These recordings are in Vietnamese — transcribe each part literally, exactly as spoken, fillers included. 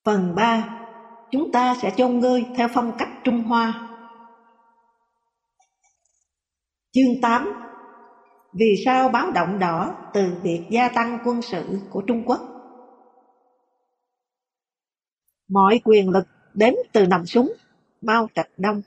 Phần ba. Chúng ta sẽ chôn ngươi theo phong cách Trung Hoa. Chương tám. Vì sao báo động đỏ từ việc gia tăng quân sự của Trung Quốc? Mọi quyền lực đến từ nòng súng. Mao Trạch Đông.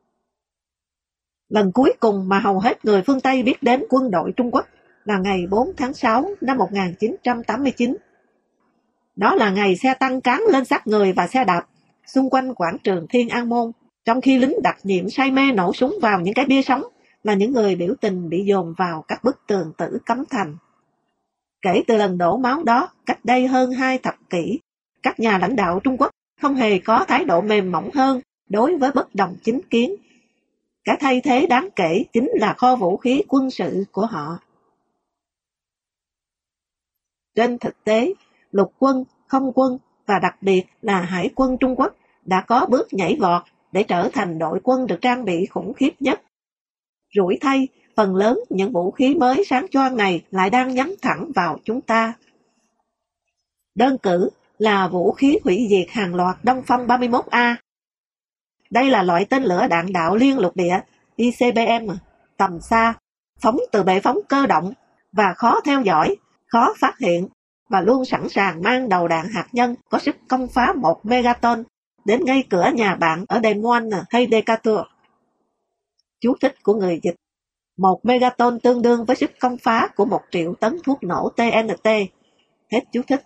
Lần cuối cùng mà hầu hết người phương Tây biết đến quân đội Trung Quốc là ngày bốn tháng sáu năm một nghìn chín trăm tám mươi chín. Đó là ngày xe tăng cán lên xác người và xe đạp xung quanh quảng trường Thiên An Môn, trong khi lính đặc nhiệm say mê nổ súng vào những cái bia sống là những người biểu tình bị dồn vào các bức tường tử cấm thành. Kể từ lần đổ máu đó, cách đây hơn hai thập kỷ, các nhà lãnh đạo Trung Quốc không hề có thái độ mềm mỏng hơn đối với bất đồng chính kiến. Cái thay thế đáng kể chính là kho vũ khí quân sự của họ. Trên thực tế, lục quân, không quân và đặc biệt là hải quân Trung Quốc đã có bước nhảy vọt để trở thành đội quân được trang bị khủng khiếp nhất. Rủi thay, phần lớn những vũ khí mới sáng choang này lại đang nhắm thẳng vào chúng ta. Đơn cử là vũ khí hủy diệt hàng loạt Đông Phong ba mươi mốt A. Đây là loại tên lửa đạn đạo liên lục địa I C B M tầm xa, phóng từ bệ phóng cơ động và khó theo dõi, khó phát hiện và luôn sẵn sàng mang đầu đạn hạt nhân có sức công phá một megaton đến ngay cửa nhà bạn ở Des Moines hay Decatur. Chú thích của người dịch: một megaton tương đương với sức công phá của một triệu tấn thuốc nổ T N T. Hết chú thích.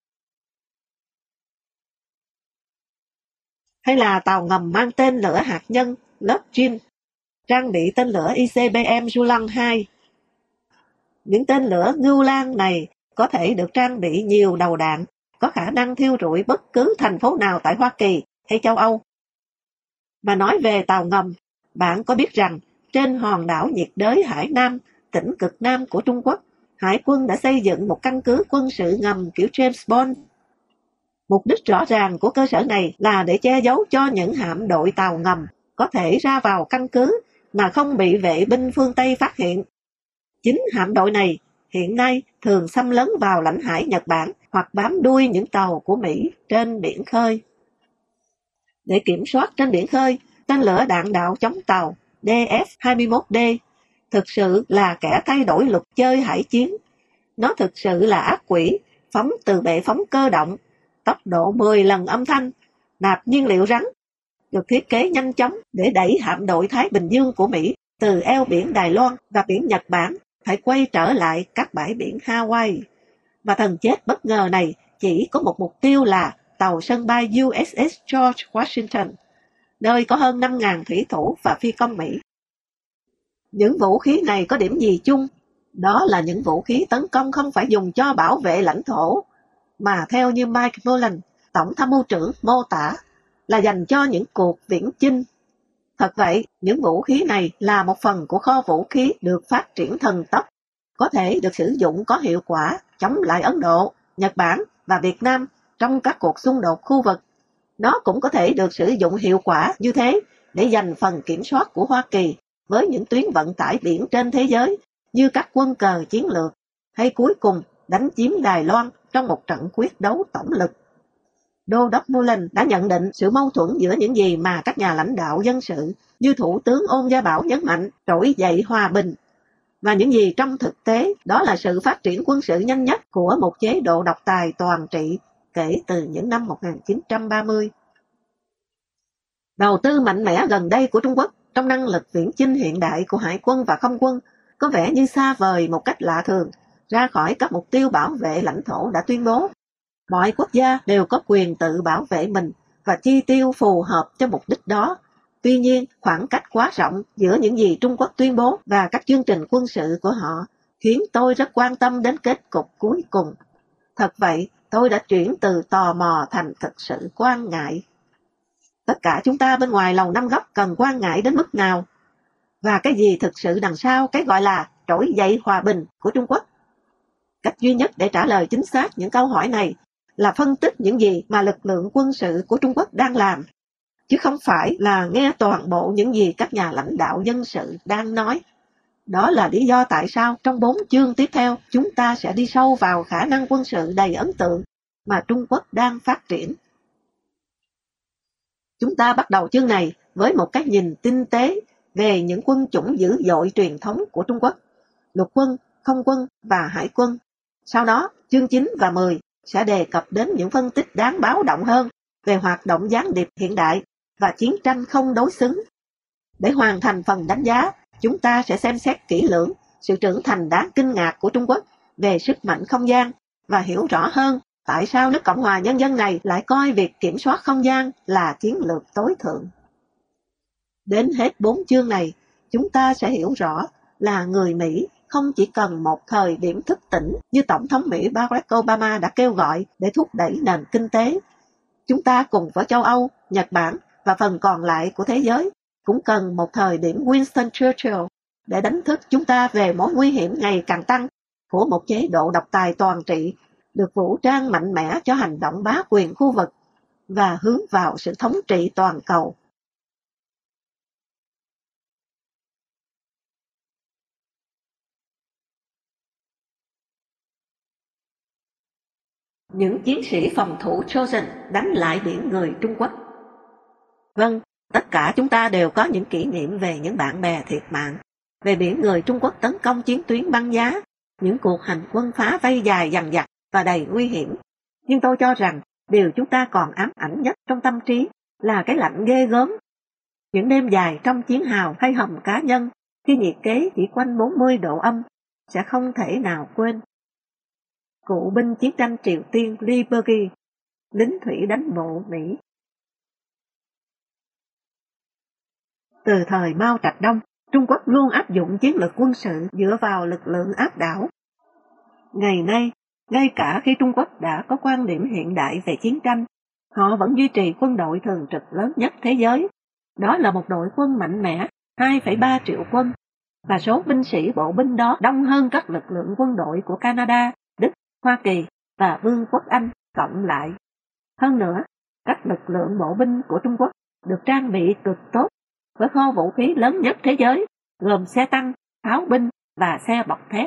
Hay là tàu ngầm mang tên lửa hạt nhân Lubchin, trang bị tên lửa I C B M Julang hai. Những tên lửa ngưu lang này có thể được trang bị nhiều đầu đạn, có khả năng thiêu rụi bất cứ thành phố nào tại Hoa Kỳ hay châu Âu. Mà nói về tàu ngầm, bạn có biết rằng trên hòn đảo nhiệt đới Hải Nam, tỉnh cực Nam của Trung Quốc, Hải quân đã xây dựng một căn cứ quân sự ngầm kiểu James Bond. Mục đích rõ ràng của cơ sở này là để che giấu cho những hạm đội tàu ngầm có thể ra vào căn cứ mà không bị vệ binh phương Tây phát hiện. Chính hạm đội này hiện nay thường xâm lấn vào lãnh hải Nhật Bản hoặc bám đuôi những tàu của Mỹ trên biển khơi. Để kiểm soát trên biển khơi, tên lửa đạn đạo chống tàu D F hai mươi mốt D thực sự là kẻ thay đổi luật chơi hải chiến. Nó thực sự là ác quỷ, phóng từ bệ phóng cơ động, tốc độ mười lần âm thanh, nạp nhiên liệu rắn, được thiết kế nhanh chóng để đẩy hạm đội Thái Bình Dương của Mỹ từ eo biển Đài Loan và biển Nhật Bản phải quay trở lại các bãi biển Hawaii. Và thần chết bất ngờ này chỉ có một mục tiêu là tàu sân bay U S S George Washington, nơi có hơn năm nghìn thủy thủ và phi công Mỹ. Những vũ khí này có điểm gì chung? Đó là những vũ khí tấn công không phải dùng cho bảo vệ lãnh thổ, mà theo như Mike Mullen, Tổng tham mưu trưởng, mô tả là dành cho những cuộc viễn chinh. Thật vậy, những vũ khí này là một phần của kho vũ khí được phát triển thần tốc, có thể được sử dụng có hiệu quả chống lại Ấn Độ, Nhật Bản và Việt Nam trong các cuộc xung đột khu vực. Nó cũng có thể được sử dụng hiệu quả như thế để giành phần kiểm soát của Hoa Kỳ với những tuyến vận tải biển trên thế giới như các quân cờ chiến lược, hay cuối cùng đánh chiếm Đài Loan trong một trận quyết đấu tổng lực. Đô đốc Mullen đã nhận định sự mâu thuẫn giữa những gì mà các nhà lãnh đạo dân sự như Thủ tướng Ôn Gia Bảo nhấn mạnh trỗi dậy hòa bình, và những gì trong thực tế đó là sự phát triển quân sự nhanh nhất của một chế độ độc tài toàn trị kể từ những năm một nghìn chín trăm ba mươi. Đầu tư mạnh mẽ gần đây của Trung Quốc trong năng lực viễn chinh hiện đại của hải quân và không quân có vẻ như xa vời một cách lạ thường ra khỏi các mục tiêu bảo vệ lãnh thổ đã tuyên bố. Mọi quốc gia đều có quyền tự bảo vệ mình và chi tiêu phù hợp cho mục đích đó. Tuy nhiên, khoảng cách quá rộng giữa những gì Trung Quốc tuyên bố và các chương trình quân sự của họ khiến tôi rất quan tâm đến kết cục cuối cùng. Thật vậy, tôi đã chuyển từ tò mò thành thực sự quan ngại. Tất cả chúng ta bên ngoài Lầu Năm Góc cần quan ngại đến mức nào? Và cái gì thực sự đằng sau cái gọi là trỗi dậy hòa bình của Trung Quốc? Cách duy nhất để trả lời chính xác những câu hỏi này là phân tích những gì mà lực lượng quân sự của Trung Quốc đang làm, chứ không phải là nghe toàn bộ những gì các nhà lãnh đạo dân sự đang nói. Đó là lý do tại sao trong bốn chương tiếp theo chúng ta sẽ đi sâu vào khả năng quân sự đầy ấn tượng mà Trung Quốc đang phát triển. Chúng ta bắt đầu chương này với một cái nhìn tinh tế về những quân chủng dữ dội truyền thống của Trung Quốc, lục quân, không quân và hải quân. Sau đó, chương chín và mười sẽ đề cập đến những phân tích đáng báo động hơn về hoạt động gián điệp hiện đại và chiến tranh không đối xứng. Để hoàn thành phần đánh giá, chúng ta sẽ xem xét kỹ lưỡng sự trưởng thành đáng kinh ngạc của Trung Quốc về sức mạnh không gian và hiểu rõ hơn tại sao nước Cộng hòa Nhân dân này lại coi việc kiểm soát không gian là chiến lược tối thượng. Đến hết bốn chương này, chúng ta sẽ hiểu rõ là người Mỹ không chỉ cần một thời điểm thức tỉnh như Tổng thống Mỹ Barack Obama đã kêu gọi để thúc đẩy nền kinh tế. Chúng ta cùng với châu Âu, Nhật Bản và phần còn lại của thế giới cũng cần một thời điểm Winston Churchill để đánh thức chúng ta về mối nguy hiểm ngày càng tăng của một chế độ độc tài toàn trị được vũ trang mạnh mẽ cho hành động bá quyền khu vực và hướng vào sự thống trị toàn cầu. Những chiến sĩ phòng thủ Trojan đánh lại biển người Trung Quốc. Vâng, tất cả chúng ta đều có những kỷ niệm về những bạn bè thiệt mạng, về biển người Trung Quốc tấn công chiến tuyến băng giá, những cuộc hành quân phá vây dài dằng dặc và đầy nguy hiểm. Nhưng tôi cho rằng điều chúng ta còn ám ảnh nhất trong tâm trí là cái lạnh ghê gớm. Những đêm dài trong chiến hào hay hầm cá nhân khi nhiệt kế chỉ quanh bốn mươi độ âm sẽ không thể nào quên. Cụ binh chiến tranh Triều Tiên Lee Bergy, lính thủy đánh bộ Mỹ. Từ thời Mao Trạch Đông, Trung Quốc luôn áp dụng chiến lược quân sự dựa vào lực lượng áp đảo. Ngày nay, ngay cả khi Trung Quốc đã có quan điểm hiện đại về chiến tranh, họ vẫn duy trì quân đội thường trực lớn nhất thế giới. Đó là một đội quân mạnh mẽ, hai phẩy ba triệu quân, và số binh sĩ bộ binh đó đông hơn các lực lượng quân đội của Canada, Đức, Hoa Kỳ và Vương quốc Anh cộng lại. Hơn nữa, các lực lượng bộ binh của Trung Quốc được trang bị cực tốt, với kho vũ khí lớn nhất thế giới, gồm xe tăng, pháo binh và xe bọc thép.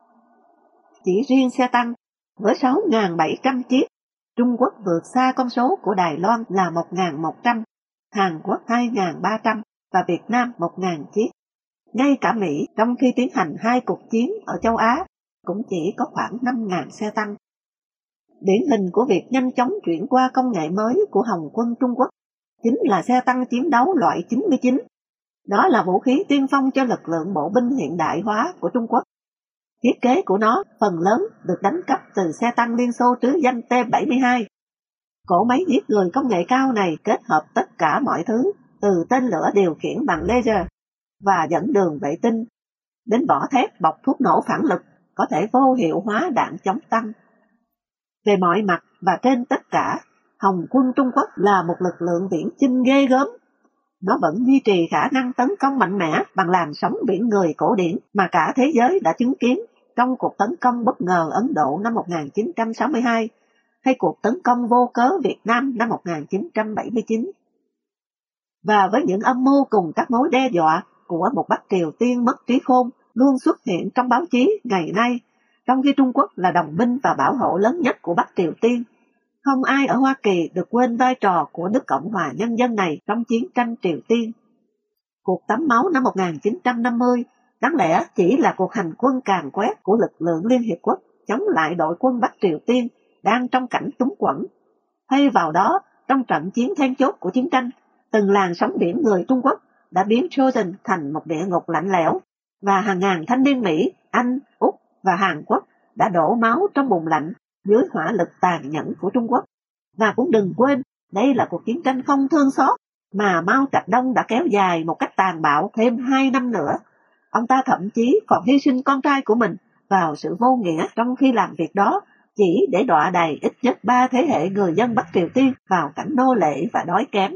Chỉ riêng xe tăng, với sáu nghìn bảy trăm chiếc, Trung Quốc vượt xa con số của Đài Loan là một nghìn một trăm, Hàn Quốc hai nghìn ba trăm và Việt Nam một nghìn chiếc. Ngay cả Mỹ, trong khi tiến hành hai cuộc chiến ở châu Á, cũng chỉ có khoảng năm nghìn xe tăng. Điển hình của việc nhanh chóng chuyển qua công nghệ mới của Hồng quân Trung Quốc chính là xe tăng chiến đấu loại chín mươi chín. Đó là vũ khí tiên phong cho lực lượng bộ binh hiện đại hóa của Trung Quốc. Thiết kế của nó phần lớn được đánh cắp từ xe tăng Liên Xô trứ danh T bảy mươi hai. Cỗ máy giết người công nghệ cao này kết hợp tất cả mọi thứ, từ tên lửa điều khiển bằng laser và dẫn đường vệ tinh, đến vỏ thép bọc thuốc nổ phản lực có thể vô hiệu hóa đạn chống tăng. Về mọi mặt và trên tất cả, Hồng quân Trung Quốc là một lực lượng viễn chinh ghê gớm. Nó vẫn duy trì khả năng tấn công mạnh mẽ bằng làn sóng biển người cổ điển mà cả thế giới đã chứng kiến trong cuộc tấn công bất ngờ Ấn Độ năm một nghìn chín trăm sáu mươi hai hay cuộc tấn công vô cớ Việt Nam năm một nghìn chín trăm bảy mươi chín. Và với những âm mưu cùng các mối đe dọa của một Bắc Triều Tiên mất trí khôn luôn xuất hiện trong báo chí ngày nay, trong khi Trung Quốc là đồng minh và bảo hộ lớn nhất của Bắc Triều Tiên, không ai ở Hoa Kỳ được quên vai trò của nước Cộng hòa Nhân dân này trong chiến tranh Triều Tiên. Cuộc tắm máu năm một nghìn chín trăm năm mươi đáng lẽ chỉ là cuộc hành quân càn quét của lực lượng Liên Hiệp Quốc chống lại đội quân Bắc Triều Tiên đang trong cảnh túng quẫn. Thay vào đó, trong trận chiến then chốt của chiến tranh, từng làn sóng biển người Trung Quốc đã biến Trojan thành một địa ngục lạnh lẽo, và hàng ngàn thanh niên Mỹ, Anh, Úc và Hàn Quốc đã đổ máu trong bùn lạnh dưới hỏa lực tàn nhẫn của Trung Quốc. Và cũng đừng quên, đây là cuộc chiến tranh không thương xót mà Mao Trạch Đông đã kéo dài một cách tàn bạo thêm hai năm nữa. Ông ta thậm chí còn hy sinh con trai của mình vào sự vô nghĩa trong khi làm việc đó, chỉ để đọa đầy ít nhất ba thế hệ người dân Bắc Triều Tiên vào cảnh nô lệ và đói kém.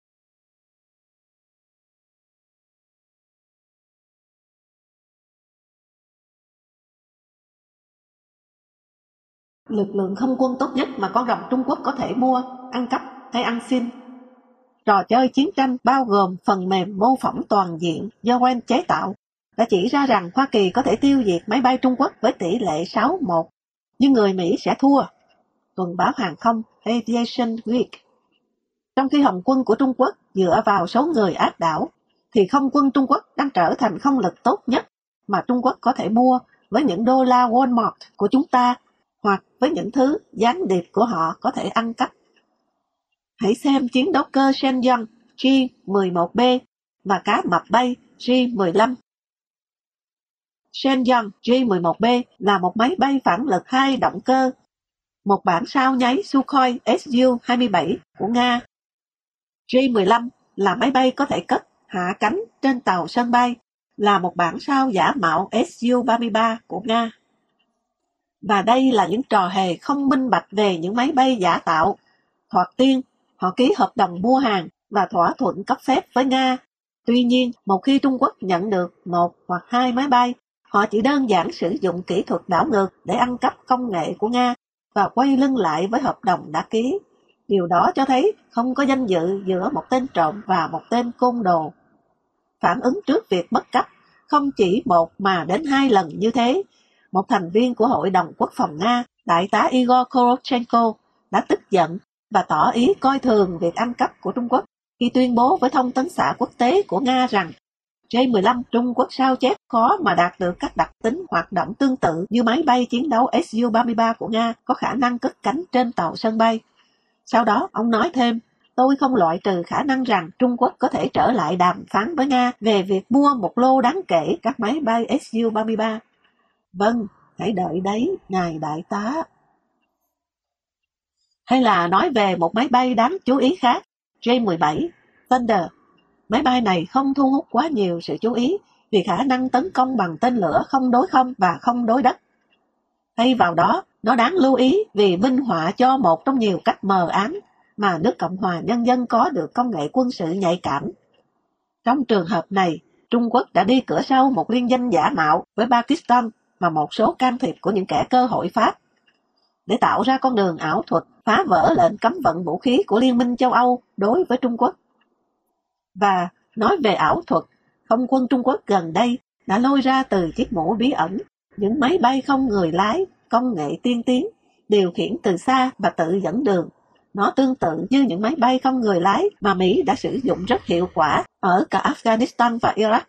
Lực lượng không quân tốt nhất mà con rồng Trung Quốc có thể mua, ăn cắp hay ăn xin. Trò chơi chiến tranh bao gồm phần mềm mô phỏng toàn diện do Wayne chế tạo đã chỉ ra rằng Hoa Kỳ có thể tiêu diệt máy bay Trung Quốc với tỷ lệ sáu một, nhưng người Mỹ sẽ thua. Tuần báo hàng không Aviation Week. Trong khi Hồng quân của Trung Quốc dựa vào số người áp đảo, thì Không quân Trung Quốc đang trở thành không lực tốt nhất mà Trung Quốc có thể mua với những đô la Walmart của chúng ta hoặc với những thứ gián điệp của họ có thể ăn cắp. Hãy xem chiến đấu cơ Shenyang G mười một B và cá mập bay G mười lăm. Shenyang G mười một B là một máy bay phản lực hai động cơ, một bản sao nháy Sukhoi S U hai mươi bảy của Nga. G mười lăm là máy bay có thể cất, hạ cánh trên tàu sân bay, là một bản sao giả mạo S U ba mươi ba của Nga. Và đây là những trò hề không minh bạch về những máy bay giả tạo. Thoạt tiên, họ ký hợp đồng mua hàng và thỏa thuận cấp phép với Nga. Tuy nhiên, một khi Trung Quốc nhận được một hoặc hai máy bay, họ chỉ đơn giản sử dụng kỹ thuật đảo ngược để ăn cắp công nghệ của Nga và quay lưng lại với hợp đồng đã ký. Điều đó cho thấy không có danh dự giữa một tên trộm và một tên côn đồ. Phản ứng trước việc mất cắp, không chỉ một mà đến hai lần như thế, một thành viên của Hội đồng Quốc phòng Nga, Đại tá Igor Korotchenko, đã tức giận và tỏ ý coi thường việc ăn cắp của Trung Quốc khi tuyên bố với thông tấn xã quốc tế của Nga rằng J mười lăm Trung Quốc sao chép khó mà đạt được các đặc tính hoạt động tương tự như máy bay chiến đấu S U ba mươi ba của Nga có khả năng cất cánh trên tàu sân bay. Sau đó, ông nói thêm, tôi không loại trừ khả năng rằng Trung Quốc có thể trở lại đàm phán với Nga về việc mua một lô đáng kể các máy bay S U ba mươi ba. Vâng, hãy đợi đấy, ngài đại tá. Hay là nói về một máy bay đáng chú ý khác, J mười bảy, Thunder. Máy bay này không thu hút quá nhiều sự chú ý vì khả năng tấn công bằng tên lửa không đối không và không đối đất. Thay vào đó, nó đáng lưu ý vì minh họa cho một trong nhiều cách mờ ám mà nước Cộng hòa Nhân dân có được công nghệ quân sự nhạy cảm. Trong trường hợp này, Trung Quốc đã đi cửa sau một liên danh giả mạo với Pakistan và một số can thiệp của những kẻ cơ hội Pháp để tạo ra con đường ảo thuật phá vỡ lệnh cấm vận vũ khí của Liên minh châu Âu đối với Trung Quốc. Và nói về ảo thuật, Không quân Trung Quốc gần đây đã lôi ra từ chiếc mũ bí ẩn những máy bay không người lái, công nghệ tiên tiến, điều khiển từ xa và tự dẫn đường. Nó tương tự như những máy bay không người lái mà Mỹ đã sử dụng rất hiệu quả ở cả Afghanistan và Iraq.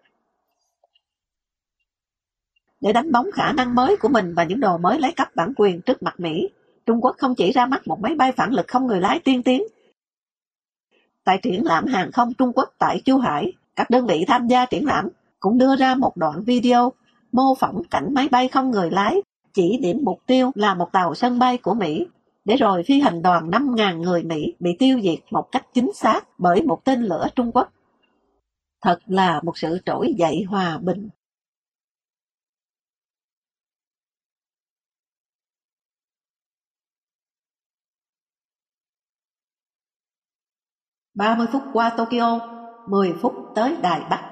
Để đánh bóng khả năng mới của mình và những đồ mới lấy cắp bản quyền trước mặt Mỹ, Trung Quốc không chỉ ra mắt một máy bay phản lực không người lái tiên tiến. Tại triển lãm hàng không Trung Quốc tại Chu Hải, các đơn vị tham gia triển lãm cũng đưa ra một đoạn video mô phỏng cảnh máy bay không người lái, chỉ điểm mục tiêu là một tàu sân bay của Mỹ, để rồi phi hành đoàn năm nghìn người Mỹ bị tiêu diệt một cách chính xác bởi một tên lửa Trung Quốc. Thật là một sự trỗi dậy hòa bình. ba mươi phút qua Tokyo, mười phút tới Đài Bắc.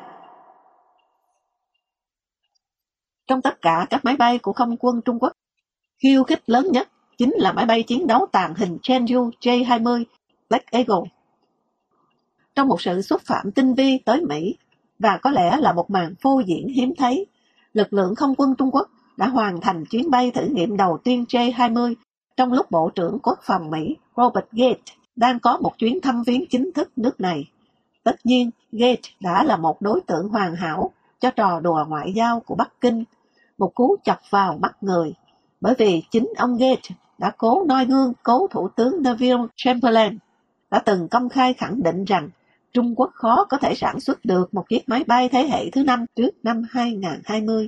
Trong tất cả các máy bay của không quân Trung Quốc, khiêu khích lớn nhất chính là máy bay chiến đấu tàng hình Chengdu J hai mươi Black Eagle. Trong một sự xúc phạm tinh vi tới Mỹ, và có lẽ là một màn phô diễn hiếm thấy, lực lượng không quân Trung Quốc đã hoàn thành chuyến bay thử nghiệm đầu tiên J hai mươi trong lúc Bộ trưởng Quốc phòng Mỹ Robert Gates đang có một chuyến thăm viếng chính thức nước này. Tất nhiên, Gates đã là một đối tượng hoàn hảo cho trò đùa ngoại giao của Bắc Kinh, một cú chọc vào mắt người, bởi vì chính ông Gates đã cố noi gương cố Thủ tướng Neville Chamberlain, đã từng công khai khẳng định rằng Trung Quốc khó có thể sản xuất được một chiếc máy bay thế hệ thứ năm trước năm hai nghìn không trăm hai mươi.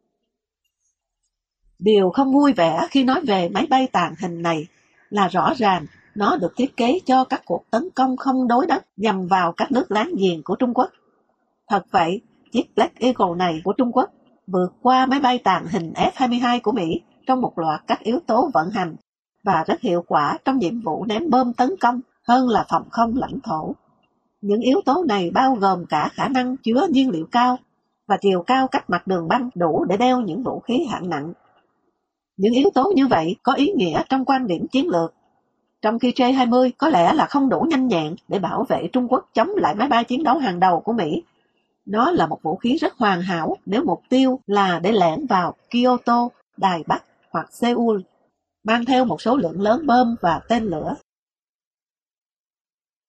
Điều không vui vẻ khi nói về máy bay tàng hình này là rõ ràng nó được thiết kế cho các cuộc tấn công không đối đất nhằm vào các nước láng giềng của Trung Quốc. Thật vậy, chiếc Black Eagle này của Trung Quốc vượt qua máy bay tàng hình F hai mươi hai của Mỹ trong một loạt các yếu tố vận hành và rất hiệu quả trong nhiệm vụ ném bom tấn công hơn là phòng không lãnh thổ. Những yếu tố này bao gồm cả khả năng chứa nhiên liệu cao và chiều cao cách mặt đường băng đủ để đeo những vũ khí hạng nặng. Những yếu tố như vậy có ý nghĩa trong quan điểm chiến lược, trong khi J hai mươi có lẽ là không đủ nhanh nhẹn để bảo vệ Trung Quốc chống lại máy bay chiến đấu hàng đầu của Mỹ. Nó là một vũ khí rất hoàn hảo nếu mục tiêu là để lẻn vào Kyoto, Đài Bắc hoặc Seoul, mang theo một số lượng lớn bom và tên lửa.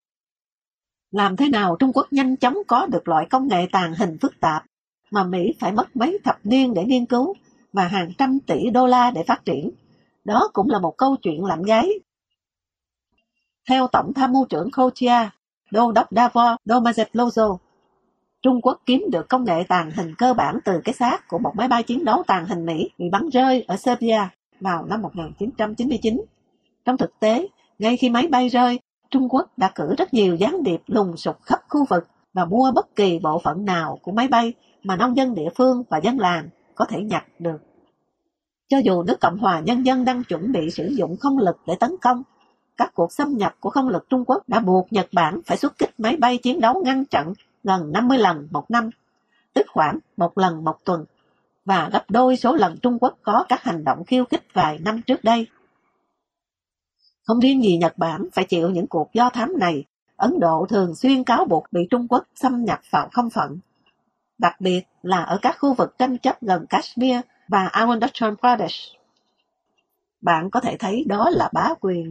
Làm thế nào Trung Quốc nhanh chóng có được loại công nghệ tàng hình phức tạp mà Mỹ phải mất mấy thập niên để nghiên cứu và hàng trăm tỷ đô la để phát triển? Đó cũng là một câu chuyện lạnh gáy. Theo Tổng tham mưu trưởng Croatia, Đô đốc Davor Domazetlozo, Trung Quốc kiếm được công nghệ tàng hình cơ bản từ cái xác của một máy bay chiến đấu tàng hình Mỹ bị bắn rơi ở Serbia vào năm một nghìn chín trăm chín mươi chín. Trong thực tế, ngay khi máy bay rơi, Trung Quốc đã cử rất nhiều gián điệp lùng sục khắp khu vực và mua bất kỳ bộ phận nào của máy bay mà nông dân địa phương và dân làng có thể nhặt được. Cho dù nước Cộng hòa Nhân dân đang chuẩn bị sử dụng không lực để tấn công, các cuộc xâm nhập của không lực Trung Quốc đã buộc Nhật Bản phải xuất kích máy bay chiến đấu ngăn chặn gần năm mươi lần một năm, tức khoảng một lần một tuần, và gấp đôi số lần Trung Quốc có các hành động khiêu khích vài năm trước đây. Không riêng gì Nhật Bản phải chịu những cuộc do thám này, Ấn Độ thường xuyên cáo buộc bị Trung Quốc xâm nhập vào không phận, đặc biệt là ở các khu vực tranh chấp gần Kashmir và Arunachal Pradesh. Bạn có thể thấy đó là bá quyền.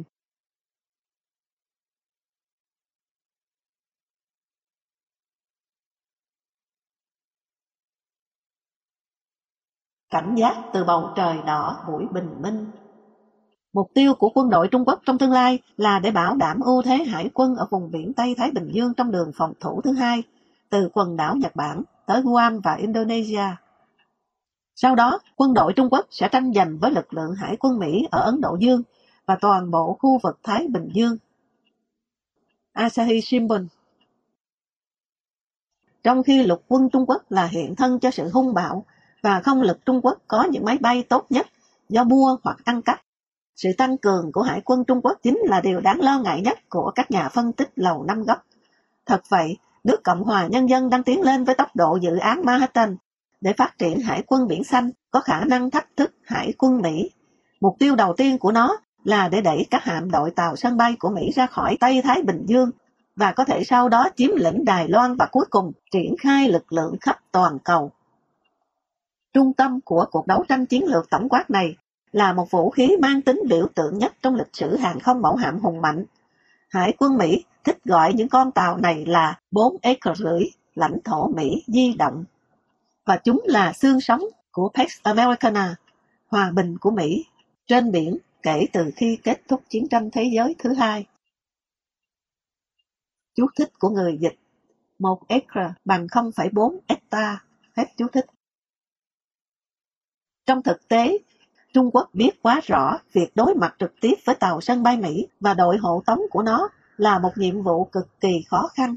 Cảnh giác từ bầu trời đỏ buổi bình minh. Mục tiêu của quân đội Trung Quốc trong tương lai là để bảo đảm ưu thế hải quân ở vùng biển Tây Thái Bình Dương trong đường phòng thủ thứ hai, từ quần đảo Nhật Bản tới Guam và Indonesia. Sau đó, quân đội Trung Quốc sẽ tranh giành với lực lượng hải quân Mỹ ở Ấn Độ Dương và toàn bộ khu vực Thái Bình Dương. Asahi Shimbun. Trong khi lục quân Trung Quốc là hiện thân cho sự hung bạo và không lực Trung Quốc có những máy bay tốt nhất do mua hoặc ăn cắp, sự tăng cường của hải quân Trung Quốc chính là điều đáng lo ngại nhất của các nhà phân tích Lầu Năm Góc. Thật vậy, nước Cộng hòa Nhân dân đang tiến lên với tốc độ dự án Manhattan để phát triển hải quân biển xanh có khả năng thách thức hải quân Mỹ. Mục tiêu đầu tiên của nó là để đẩy các hạm đội tàu sân bay của Mỹ ra khỏi Tây Thái Bình Dương và có thể sau đó chiếm lĩnh Đài Loan và cuối cùng triển khai lực lượng khắp toàn cầu. Trung tâm của cuộc đấu tranh chiến lược tổng quát này là một vũ khí mang tính biểu tượng nhất trong lịch sử hàng không mẫu hạm hùng mạnh. Hải quân Mỹ thích gọi những con tàu này là bốn acre rưỡi lãnh thổ Mỹ di động. Và chúng là xương sống của Pax Americana, hòa bình của Mỹ, trên biển kể từ khi kết thúc chiến tranh thế giới thứ hai. Chú thích của người dịch: một acre bằng không phẩy bốn hectare. Hết chú thích. Trong thực tế, Trung Quốc biết quá rõ việc đối mặt trực tiếp với tàu sân bay Mỹ và đội hộ tống của nó là một nhiệm vụ cực kỳ khó khăn.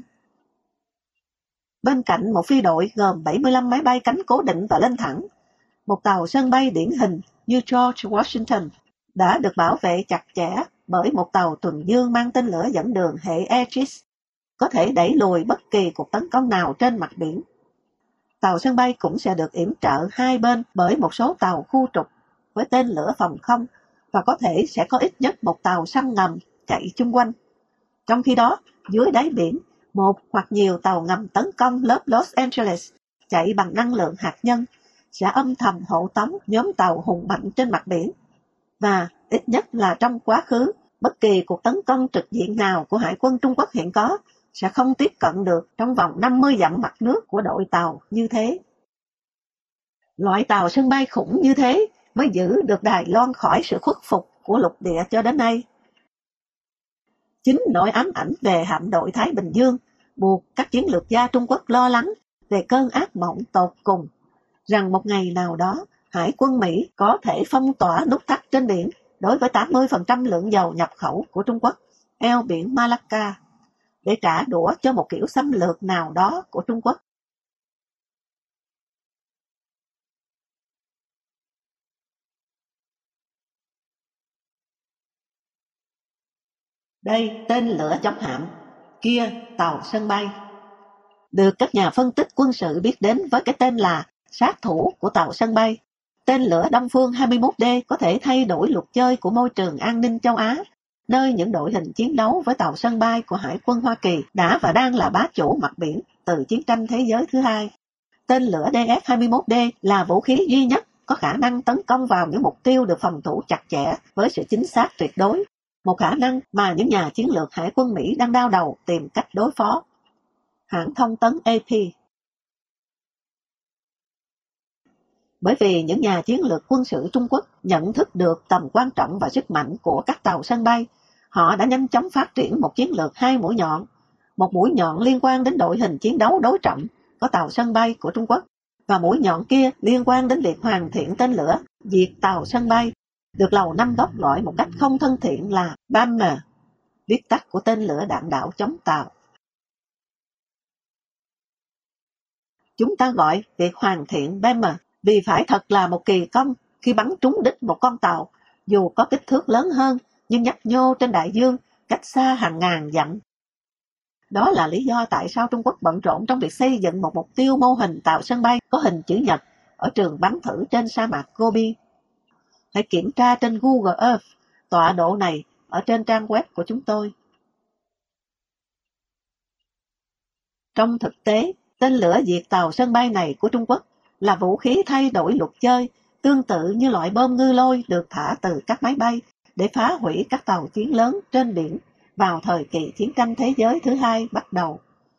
Bên cạnh một phi đội gồm bảy mươi lăm máy bay cánh cố định và lên thẳng, một tàu sân bay điển hình như George Washington đã được bảo vệ chặt chẽ bởi một tàu tuần dương mang tên lửa dẫn đường hệ Aegis, có thể đẩy lùi bất kỳ cuộc tấn công nào trên mặt biển. Tàu sân bay cũng sẽ được yểm trợ hai bên bởi một số tàu khu trục với tên lửa phòng không và có thể sẽ có ít nhất một tàu săn ngầm chạy chung quanh. Trong khi đó, dưới đáy biển, một hoặc nhiều tàu ngầm tấn công lớp Los Angeles chạy bằng năng lượng hạt nhân sẽ âm thầm hộ tống nhóm tàu hùng mạnh trên mặt biển. Và ít nhất là trong quá khứ, bất kỳ cuộc tấn công trực diện nào của Hải quân Trung Quốc hiện có sẽ không tiếp cận được trong vòng năm mươi dặm mặt nước của đội tàu như thế. Loại tàu sân bay khủng như thế mới giữ được Đài Loan khỏi sự khuất phục của lục địa cho đến nay. Chính nỗi ám ảnh về hạm đội Thái Bình Dương buộc các chiến lược gia Trung Quốc lo lắng về cơn ác mộng tột cùng, rằng một ngày nào đó Hải quân Mỹ có thể phong tỏa nút thắt trên biển đối với tám mươi phần trăm lượng dầu nhập khẩu của Trung Quốc, eo biển Malacca, để trả đũa cho một kiểu xâm lược nào đó của Trung Quốc. Đây tên lửa chống hạm, kia tàu sân bay. Được các nhà phân tích quân sự biết đến với cái tên là sát thủ của tàu sân bay. Tên lửa Đông Phương hai mươi mốt D có thể thay đổi luật chơi của môi trường an ninh châu Á, nơi những đội hình chiến đấu với tàu sân bay của Hải quân Hoa Kỳ đã và đang là bá chủ mặt biển từ chiến tranh thế giới thứ hai. Tên lửa D F hai mươi mốt D là vũ khí duy nhất có khả năng tấn công vào những mục tiêu được phòng thủ chặt chẽ với sự chính xác tuyệt đối, một khả năng mà những nhà chiến lược Hải quân Mỹ đang đau đầu tìm cách đối phó. hãng thông tấn a pê. Bởi vì những nhà chiến lược quân sự Trung Quốc nhận thức được tầm quan trọng và sức mạnh của các tàu sân bay, họ đã nhanh chóng phát triển một chiến lược hai mũi nhọn. Một mũi nhọn liên quan đến đội hình chiến đấu đối trọng có tàu sân bay của Trung Quốc, và mũi nhọn kia liên quan đến việc hoàn thiện tên lửa diệt tàu sân bay, được Lầu Năm Góc gọi một cách không thân thiện là Bomber, viết tắt của tên lửa đạn đạo chống tàu. Chúng ta gọi việc hoàn thiện Bomber vì phải thật là một kỳ công khi bắn trúng đích một con tàu, dù có kích thước lớn hơn nhưng nhấp nhô trên đại dương cách xa hàng ngàn dặm. Đó là lý do tại sao Trung Quốc bận rộn trong việc xây dựng một mục tiêu mô hình tàu sân bay có hình chữ nhật ở trường bắn thử trên sa mạc Gobi. Hãy kiểm tra trên Google Earth tọa độ này ở trên trang web của chúng tôi. Trong thực tế, tên lửa diệt tàu sân bay này của Trung Quốc là vũ khí thay đổi luật chơi, tương tự như loại bom ngư lôi được thả từ các máy bay để phá hủy các tàu chiến lớn trên biển vào thời kỳ chiến tranh thế giới thứ hai bắt đầu.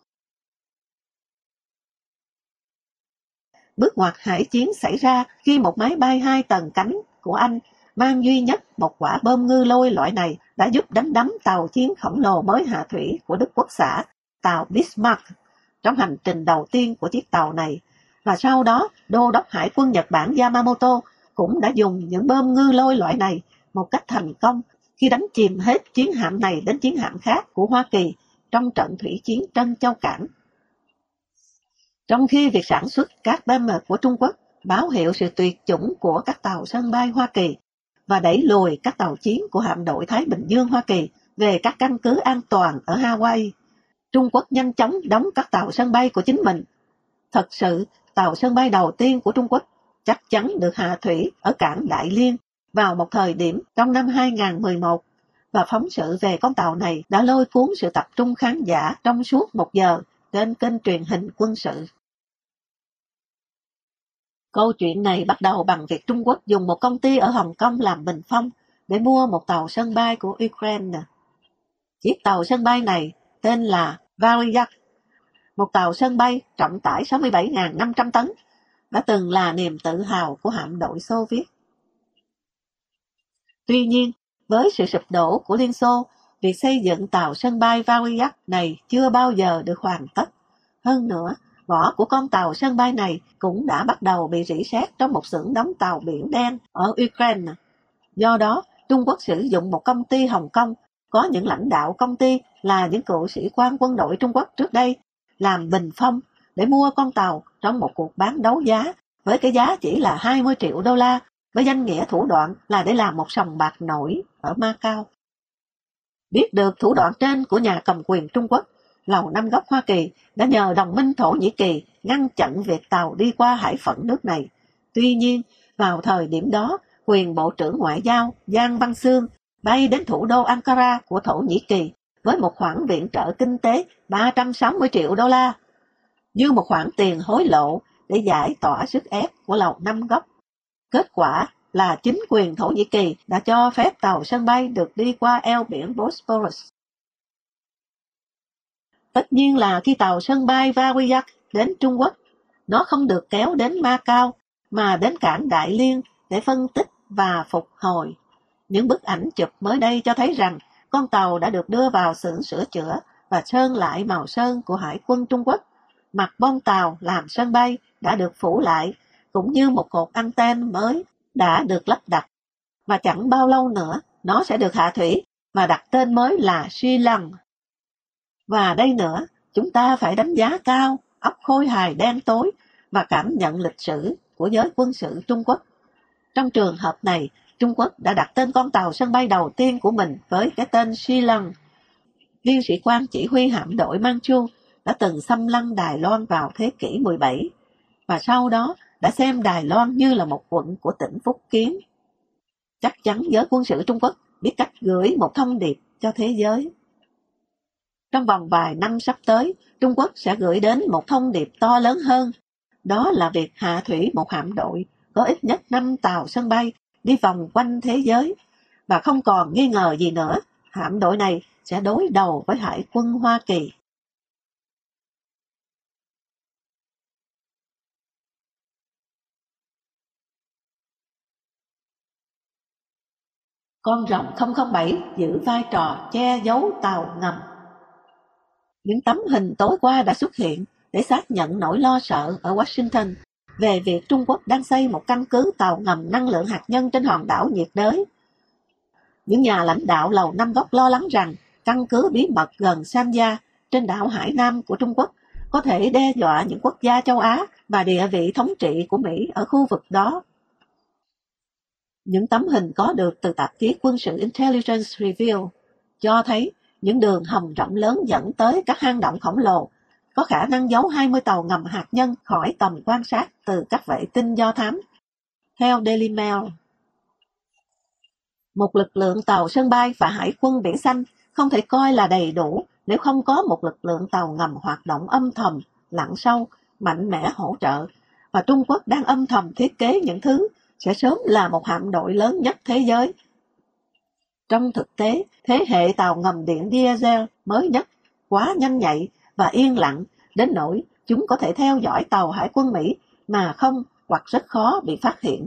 Bước ngoặt hải chiến xảy ra khi một máy bay hai tầng cánh của Anh mang duy nhất một quả bom ngư lôi loại này đã giúp đánh đắm tàu chiến khổng lồ mới hạ thủy của Đức Quốc xã, tàu Bismarck, trong hành trình đầu tiên của chiếc tàu này. Và sau đó, Đô đốc Hải quân Nhật Bản Yamamoto cũng đã dùng những bom ngư lôi loại này một cách thành công khi đánh chìm hết chiến hạm này đến chiến hạm khác của Hoa Kỳ trong trận thủy chiến Trân Châu Cảng. Trong khi việc sản xuất các bomber của Trung Quốc báo hiệu sự tuyệt chủng của các tàu sân bay Hoa Kỳ và đẩy lùi các tàu chiến của hạm đội Thái Bình Dương Hoa Kỳ về các căn cứ an toàn ở Hawaii, Trung Quốc nhanh chóng đóng các tàu sân bay của chính mình. Thật sự, tàu sân bay đầu tiên của Trung Quốc chắc chắn được hạ thủy ở cảng Đại Liên vào một thời điểm trong năm hai nghìn không trăm mười một, và phóng sự về con tàu này đã lôi cuốn sự tập trung khán giả trong suốt một giờ trên kênh truyền hình quân sự. Câu chuyện này bắt đầu bằng việc Trung Quốc dùng một công ty ở Hồng Kông làm bình phong để mua một tàu sân bay của Ukraine. Chiếc tàu sân bay này tên là Valyak, một tàu sân bay trọng tải sáu mươi bảy nghìn năm trăm tấn, đã từng là niềm tự hào của hạm đội Xô Viết. Tuy nhiên, với sự sụp đổ của Liên Xô, việc xây dựng tàu sân bay Valyak này chưa bao giờ được hoàn tất. Hơn nữa, vỏ của con tàu sân bay này cũng đã bắt đầu bị rỉ sét trong một xưởng đóng tàu Biển Đen ở Ukraine. Do đó, Trung Quốc sử dụng một công ty Hồng Kông, có những lãnh đạo công ty là những cựu sĩ quan quân đội Trung Quốc trước đây, làm bình phong để mua con tàu trong một cuộc bán đấu giá với cái giá chỉ là hai mươi triệu đô la, với danh nghĩa thủ đoạn là để làm một sòng bạc nổi ở Macau. Biết được thủ đoạn trên của nhà cầm quyền Trung Quốc, Lầu Năm Góc Hoa Kỳ đã nhờ đồng minh Thổ Nhĩ Kỳ ngăn chặn việc tàu đi qua hải phận nước này. Tuy nhiên, vào thời điểm đó, quyền Bộ trưởng Ngoại giao Giang Văn Xương bay đến thủ đô Ankara của Thổ Nhĩ Kỳ với một khoản viện trợ kinh tế ba trăm sáu mươi triệu đô la, như một khoản tiền hối lộ để giải tỏa sức ép của Lầu Năm Góc. Kết quả là chính quyền Thổ Nhĩ Kỳ đã cho phép tàu sân bay được đi qua eo biển Bosphorus. Tất nhiên là khi tàu sân bay Valyak đến Trung Quốc, nó không được kéo đến Macau mà đến cảng Đại Liên để phân tích và phục hồi. Những bức ảnh chụp mới đây cho thấy rằng con tàu đã được đưa vào xưởng sửa chữa và sơn lại màu sơn của Hải quân Trung Quốc. Mặt bông tàu làm sân bay đã được phủ lại, cũng như một cột anten mới đã được lắp đặt. Và chẳng bao lâu nữa, nó sẽ được hạ thủy và đặt tên mới là Sri Lanka. Và đây nữa, chúng ta phải đánh giá cao óc khôi hài đen tối và cảm nhận lịch sử của giới quân sự Trung Quốc. Trong trường hợp này, Trung Quốc đã đặt tên con tàu sân bay đầu tiên của mình với cái tên Sri Lanka. Viên sĩ quan chỉ huy hạm đội Manchu đã từng xâm lăng Đài Loan vào thế kỷ mười bảy, và sau đó đã xem Đài Loan như là một quận của tỉnh Phúc Kiến. Chắc chắn giới quân sự Trung Quốc biết cách gửi một thông điệp cho thế giới. Trong vòng vài năm sắp tới, Trung Quốc sẽ gửi đến một thông điệp to lớn hơn. Đó là việc hạ thủy một hạm đội có ít nhất năm tàu sân bay đi vòng quanh thế giới. Và không còn nghi ngờ gì nữa, hạm đội này sẽ đối đầu với Hải quân Hoa Kỳ. Con rồng không không bảy giữ vai trò che giấu tàu ngầm. Những tấm hình tối qua đã xuất hiện để xác nhận nỗi lo sợ ở Washington về việc Trung Quốc đang xây một căn cứ tàu ngầm năng lượng hạt nhân trên hòn đảo nhiệt đới. Những nhà lãnh đạo Lầu Năm Góc lo lắng rằng căn cứ bí mật gần Sanya trên đảo Hải Nam của Trung Quốc có thể đe dọa những quốc gia châu Á và địa vị thống trị của Mỹ ở khu vực đó. Những tấm hình có được từ tạp chí quân sự Intelligence Review cho thấy những đường hầm rộng lớn dẫn tới các hang động khổng lồ, có khả năng giấu hai mươi tàu ngầm hạt nhân khỏi tầm quan sát từ các vệ tinh do thám. Theo Daily Mail, một lực lượng tàu sân bay và hải quân biển xanh không thể coi là đầy đủ nếu không có một lực lượng tàu ngầm hoạt động âm thầm, lặn sâu, mạnh mẽ hỗ trợ, và Trung Quốc đang âm thầm thiết kế những thứ sẽ sớm là một hạm đội lớn nhất thế giới. Trong thực tế, thế hệ tàu ngầm điện diesel mới nhất quá nhanh nhạy và yên lặng đến nỗi chúng có thể theo dõi tàu hải quân Mỹ mà không hoặc rất khó bị phát hiện.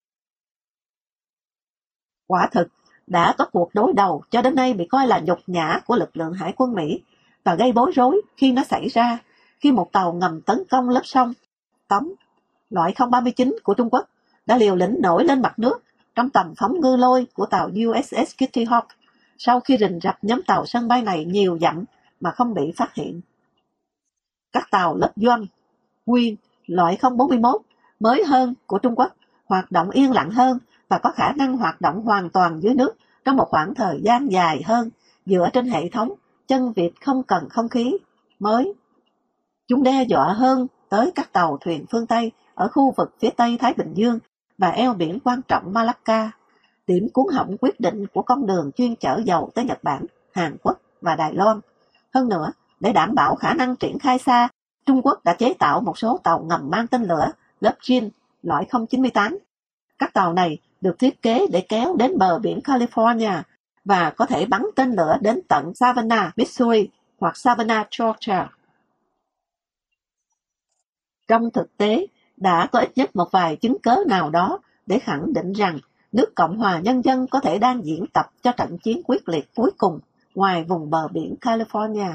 Quả thực, đã có cuộc đối đầu cho đến nay bị coi là nhục nhã của lực lượng hải quân Mỹ và gây bối rối khi nó xảy ra, khi một tàu ngầm tấn công lớp sông Tống, loại không ba chín của Trung Quốc, đã liều lĩnh nổi lên mặt nước trong tầm phóng ngư lôi của tàu u ét ét Kitty Hawk sau khi rình rập nhóm tàu sân bay này nhiều dặm mà không bị phát hiện. Các tàu lớp Doan, Nguyên, loại không bốn mốt mới hơn của Trung Quốc hoạt động yên lặng hơn và có khả năng hoạt động hoàn toàn dưới nước trong một khoảng thời gian dài hơn dựa trên hệ thống chân vịt không cần không khí mới. Chúng đe dọa hơn tới các tàu thuyền phương Tây ở khu vực phía Tây Thái Bình Dương và eo biển quan trọng Malacca, điểm cuốn họng quyết định của con đường chuyên chở dầu tới Nhật Bản, Hàn Quốc và Đài Loan. Hơn nữa, để đảm bảo khả năng triển khai xa, Trung Quốc đã chế tạo một số tàu ngầm mang tên lửa lớp Jin loại không chín tám. Các tàu này được thiết kế để kéo đến bờ biển California và có thể bắn tên lửa đến tận Savannah, Missouri hoặc Savannah, Georgia. Trong thực tế, đã có ít nhất một vài chứng cớ nào đó để khẳng định rằng nước Cộng hòa Nhân dân có thể đang diễn tập cho trận chiến quyết liệt cuối cùng ngoài vùng bờ biển California.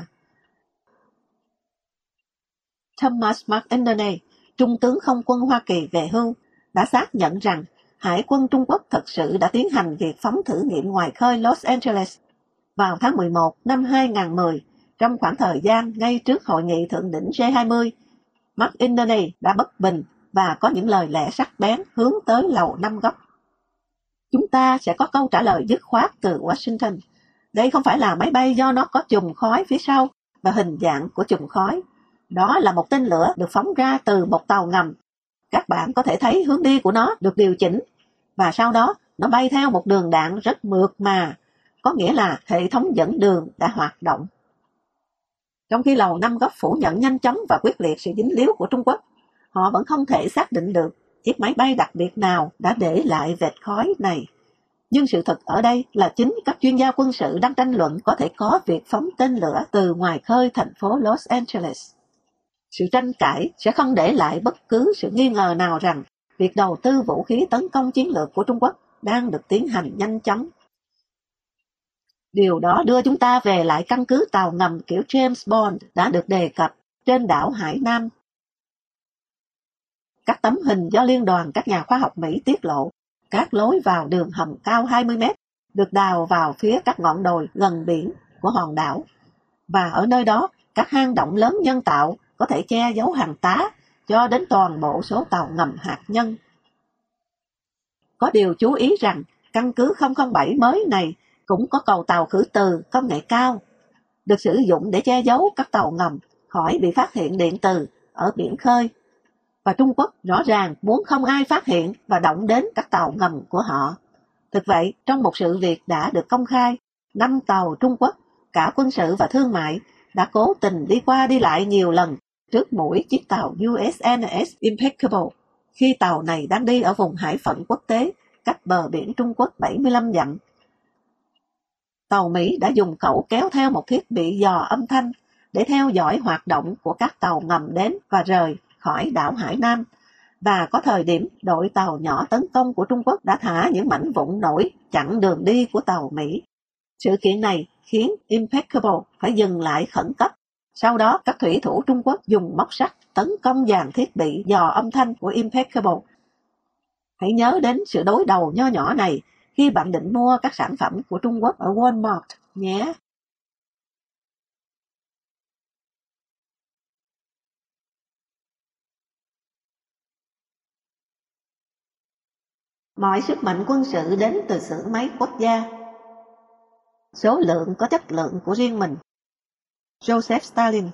Thomas McInerney, Trung tướng không quân Hoa Kỳ về hưu, đã xác nhận rằng Hải quân Trung Quốc thực sự đã tiến hành việc phóng thử nghiệm ngoài khơi Los Angeles vào tháng mười một năm hai nghìn không trăm mười, trong khoảng thời gian ngay trước hội nghị thượng đỉnh G hai mươi. McInerney đã bất bình và có những lời lẽ sắc bén hướng tới Lầu Năm Góc. Chúng ta sẽ có câu trả lời dứt khoát từ Washington. Đây không phải là máy bay do nó có chùm khói phía sau và hình dạng của chùm khói. Đó là một tên lửa được phóng ra từ một tàu ngầm. Các bạn có thể thấy hướng đi của nó được điều chỉnh, và sau đó nó bay theo một đường đạn rất mượt mà, có nghĩa là hệ thống dẫn đường đã hoạt động. Trong khi Lầu Năm Góc phủ nhận nhanh chóng và quyết liệt sự dính líu của Trung Quốc, họ vẫn không thể xác định được chiếc máy bay đặc biệt nào đã để lại vệt khói này. Nhưng sự thật ở đây là chính các chuyên gia quân sự đang tranh luận có thể có việc phóng tên lửa từ ngoài khơi thành phố Los Angeles. Sự tranh cãi sẽ không để lại bất cứ sự nghi ngờ nào rằng việc đầu tư vũ khí tấn công chiến lược của Trung Quốc đang được tiến hành nhanh chóng. Điều đó đưa chúng ta về lại căn cứ tàu ngầm kiểu James Bond đã được đề cập trên đảo Hải Nam. Các tấm hình do Liên đoàn các nhà khoa học Mỹ tiết lộ, các lối vào đường hầm cao hai mươi mét được đào vào phía các ngọn đồi gần biển của hòn đảo. Và ở nơi đó, các hang động lớn nhân tạo có thể che giấu hàng tá cho đến toàn bộ số tàu ngầm hạt nhân. Có điều chú ý rằng căn cứ không không bảy mới này cũng có cầu tàu khử từ công nghệ cao, được sử dụng để che giấu các tàu ngầm khỏi bị phát hiện điện từ ở biển khơi. Và Trung Quốc rõ ràng muốn không ai phát hiện và động đến các tàu ngầm của họ. Thực vậy, trong một sự việc đã được công khai, năm tàu Trung Quốc, cả quân sự và thương mại, đã cố tình đi qua đi lại nhiều lần trước mũi chiếc tàu u ét en ét Impeccable, khi tàu này đang đi ở vùng hải phận quốc tế cách bờ biển Trung Quốc bảy mươi lăm dặm. Tàu Mỹ đã dùng cẩu kéo theo một thiết bị dò âm thanh để theo dõi hoạt động của các tàu ngầm đến và rời khỏi đảo Hải Nam, và có thời điểm đội tàu nhỏ tấn công của Trung Quốc đã thả những mảnh vụn nổi chặn đường đi của tàu Mỹ. Sự kiện này khiến Impeccable phải dừng lại khẩn cấp. Sau đó, các thủy thủ Trung Quốc dùng móc sắt tấn công dàn thiết bị dò âm thanh của Impeccable. Hãy nhớ đến sự đối đầu nho nhỏ này khi bạn định mua các sản phẩm của Trung Quốc ở Walmart nhé. Mọi sức mạnh quân sự đến từ xưởng máy quốc gia. Số lượng có chất lượng của riêng mình. Joseph Stalin.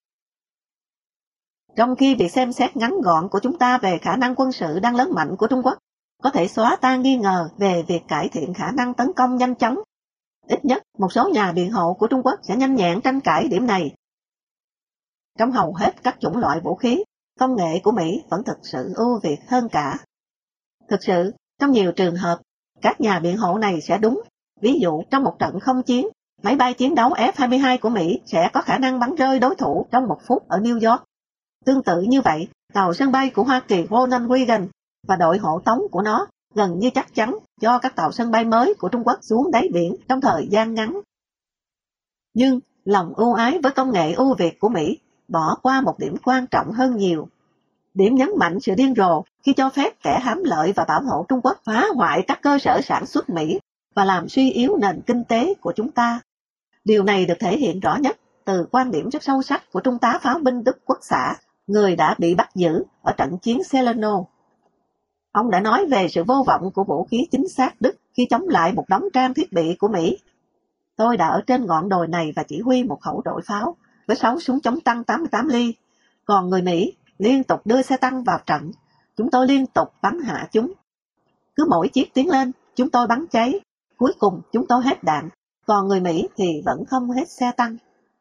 Trong khi việc xem xét ngắn gọn của chúng ta về khả năng quân sự đang lớn mạnh của Trung Quốc có thể xóa tan nghi ngờ về việc cải thiện khả năng tấn công nhanh chóng, ít nhất một số nhà biện hộ của Trung Quốc sẽ nhanh nhẹn tranh cãi điểm này. Trong hầu hết các chủng loại vũ khí, công nghệ của Mỹ vẫn thực sự ưu việt hơn cả. Thực sự, trong nhiều trường hợp, các nhà biện hộ này sẽ đúng. Ví dụ, trong một trận không chiến, máy bay chiến đấu F hai mươi hai của Mỹ sẽ có khả năng bắn rơi đối thủ trong một phút ở New York. Tương tự như vậy, tàu sân bay của Hoa Kỳ Ronald Reagan và đội hộ tống của nó gần như chắc chắn cho các tàu sân bay mới của Trung Quốc xuống đáy biển trong thời gian ngắn. Nhưng lòng ưu ái với công nghệ ưu việt của Mỹ bỏ qua một điểm quan trọng hơn nhiều. Điểm nhấn mạnh sự điên rồ khi cho phép kẻ hám lợi và bảo hộ Trung Quốc phá hoại các cơ sở sản xuất Mỹ và làm suy yếu nền kinh tế của chúng ta. Điều này được thể hiện rõ nhất từ quan điểm rất sâu sắc của Trung tá pháo binh Đức Quốc xã, người đã bị bắt giữ ở trận chiến Celano. Ông đã nói về sự vô vọng của vũ khí chính xác Đức khi chống lại một đống trang thiết bị của Mỹ. Tôi đã ở trên ngọn đồi này và chỉ huy một khẩu đội pháo với sáu súng chống tăng tám mươi tám ly, còn người Mỹ liên tục đưa xe tăng vào trận. Chúng tôi liên tục bắn hạ chúng. Cứ mỗi chiếc tiến lên, chúng tôi bắn cháy. Cuối cùng chúng tôi hết đạn, còn người Mỹ thì vẫn không hết xe tăng.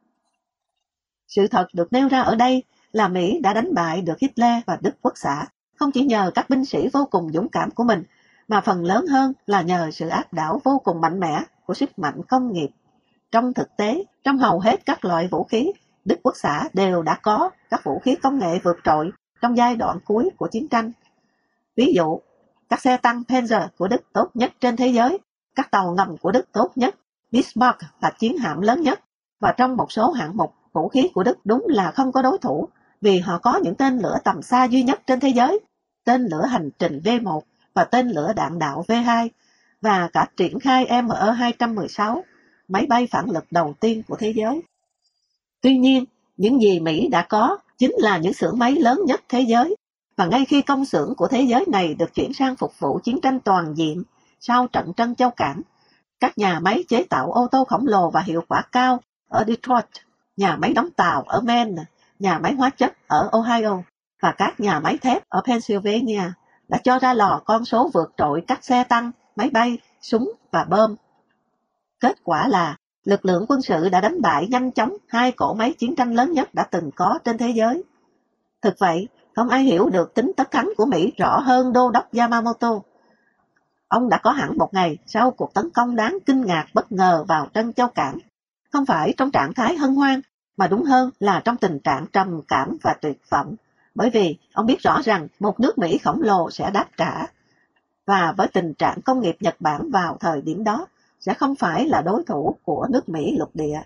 Sự thật được nêu ra ở đây là Mỹ đã đánh bại được Hitler và Đức Quốc xã, không chỉ nhờ các binh sĩ vô cùng dũng cảm của mình, mà phần lớn hơn là nhờ sự áp đảo vô cùng mạnh mẽ của sức mạnh công nghiệp. Trong thực tế, trong hầu hết các loại vũ khí, Đức Quốc xã đều đã có các vũ khí công nghệ vượt trội trong giai đoạn cuối của chiến tranh. Ví dụ, các xe tăng Panzer của Đức tốt nhất trên thế giới, các tàu ngầm của Đức tốt nhất, Bismarck là chiến hạm lớn nhất, và trong một số hạng mục, vũ khí của Đức đúng là không có đối thủ, vì họ có những tên lửa tầm xa duy nhất trên thế giới, tên lửa hành trình V một và tên lửa đạn đạo V hai, và cả triển khai M hai một sáu, máy bay phản lực đầu tiên của thế giới. Tuy nhiên, những gì Mỹ đã có chính là những xưởng máy lớn nhất thế giới, và ngay khi công xưởng của thế giới này được chuyển sang phục vụ chiến tranh toàn diện sau trận Trân Châu Cảng, các nhà máy chế tạo ô tô khổng lồ và hiệu quả cao ở Detroit, nhà máy đóng tàu ở Maine, nhà máy hóa chất ở Ohio và các nhà máy thép ở Pennsylvania đã cho ra lò con số vượt trội các xe tăng, máy bay, súng và bom. Kết quả là lực lượng quân sự đã đánh bại nhanh chóng hai cỗ máy chiến tranh lớn nhất đã từng có trên thế giới. Thực vậy, không ai hiểu được tính tất thắng của Mỹ rõ hơn Đô đốc Yamamoto. Ông đã có hẳn một ngày sau cuộc tấn công đáng kinh ngạc bất ngờ vào Trân Châu Cảng, không phải trong trạng thái hân hoan, mà đúng hơn là trong tình trạng trầm cảm và tuyệt vọng, bởi vì ông biết rõ rằng một nước Mỹ khổng lồ sẽ đáp trả, và với tình trạng công nghiệp Nhật Bản vào thời điểm đó, sẽ không phải là đối thủ của nước Mỹ lục địa.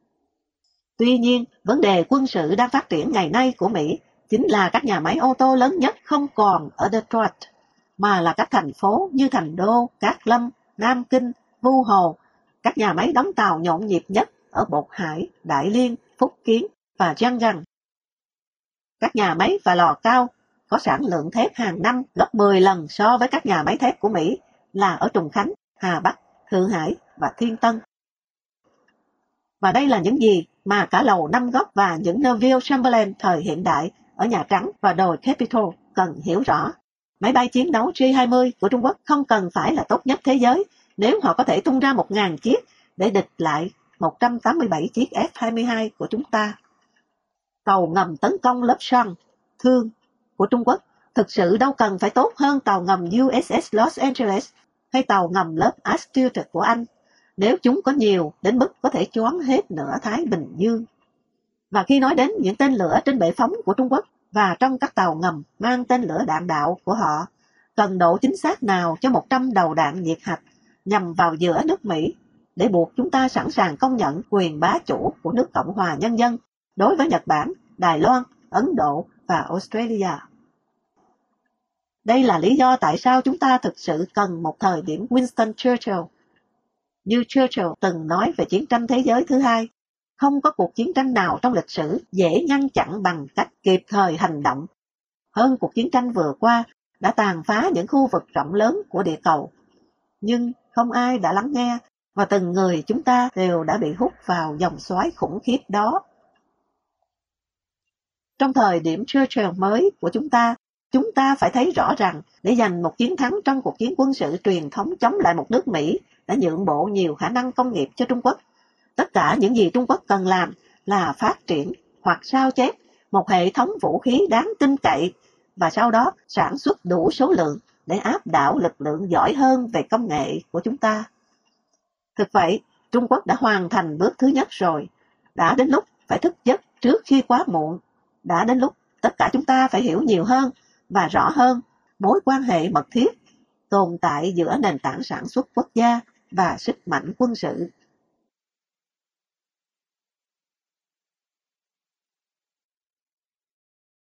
Tuy nhiên, vấn đề quân sự đang phát triển ngày nay của Mỹ chính là các nhà máy ô tô lớn nhất không còn ở Detroit, mà là các thành phố như Thành Đô, Cát Lâm, Nam Kinh, Vu Hồ, các nhà máy đóng tàu nhộn nhịp nhất ở Bột Hải, Đại Liên, Phúc Kiến và Yangon. Các nhà máy và lò cao có sản lượng thép hàng năm gấp mười lần so với các nhà máy thép của Mỹ là ở Trùng Khánh, Hà Bắc, Thượng Hải và Thiên Tân. Và đây là những gì mà cả lầu Năm Góc và những Neville Chamberlain thời hiện đại ở Nhà Trắng và đồi Capitol cần hiểu rõ. Máy bay chiến đấu J hai mươi của Trung Quốc không cần phải là tốt nhất thế giới nếu họ có thể tung ra một nghìn chiếc để địch lại một trăm tám mươi bảy chiếc F hai mươi hai của chúng ta. Tàu ngầm tấn công lớp Shan, Thương của Trung Quốc thực sự đâu cần phải tốt hơn tàu ngầm U S S Los Angeles hay tàu ngầm lớp Astute của Anh, nếu chúng có nhiều đến mức có thể choán hết nửa Thái Bình Dương. Và khi nói đến những tên lửa trên bệ phóng của Trung Quốc, và trong các tàu ngầm mang tên lửa đạn đạo của họ, cần độ chính xác nào cho một trăm đầu đạn diệt hạch nhằm vào giữa nước Mỹ để buộc chúng ta sẵn sàng công nhận quyền bá chủ của nước Cộng hòa Nhân dân đối với Nhật Bản, Đài Loan, Ấn Độ và Australia. Đây là lý do tại sao chúng ta thực sự cần một thời điểm Winston Churchill. Như Churchill từng nói về chiến tranh thế giới thứ hai, không có cuộc chiến tranh nào trong lịch sử dễ ngăn chặn bằng cách kịp thời hành động. Hơn cuộc chiến tranh vừa qua đã tàn phá những khu vực rộng lớn của địa cầu. Nhưng không ai đã lắng nghe, và từng người chúng ta đều đã bị hút vào dòng xoáy khủng khiếp đó. Trong thời điểm Churchill mới của chúng ta, chúng ta phải thấy rõ rằng để giành một chiến thắng trong cuộc chiến quân sự truyền thống chống lại một nước Mỹ đã nhượng bộ nhiều khả năng công nghiệp cho Trung Quốc. Tất cả những gì Trung Quốc cần làm là phát triển hoặc sao chép một hệ thống vũ khí đáng tin cậy và sau đó sản xuất đủ số lượng để áp đảo lực lượng giỏi hơn về công nghệ của chúng ta. Thực vậy, Trung Quốc đã hoàn thành bước thứ nhất rồi. Đã đến lúc phải thức giấc trước khi quá muộn. Đã đến lúc tất cả chúng ta phải hiểu nhiều hơn và rõ hơn mối quan hệ mật thiết tồn tại giữa nền tảng sản xuất quốc gia và sức mạnh quân sự.